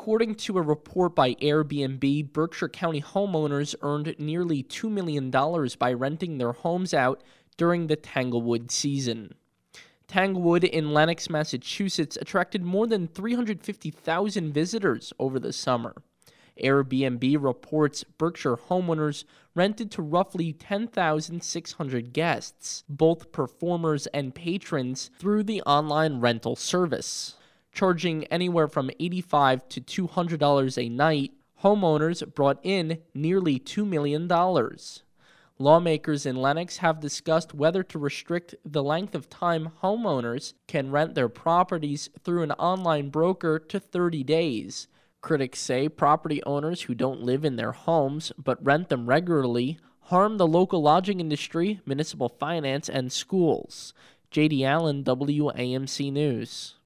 According to a report by Airbnb, Berkshire County homeowners earned nearly $2 million by renting their homes out during the Tanglewood season. Tanglewood in Lenox, Massachusetts attracted more than 350,000 visitors over the summer. Airbnb reports Berkshire homeowners rented to roughly 10,600 guests, both performers and patrons, through the online rental service. Charging anywhere from $85 to $200 a night, homeowners brought in nearly $2 million. Lawmakers in Lenox have discussed whether to restrict the length of time homeowners can rent their properties through an online broker to 30 days. Critics say property owners who don't live in their homes but rent them regularly harm the local lodging industry, municipal finance, and schools. J.D. Allen, WAMC News.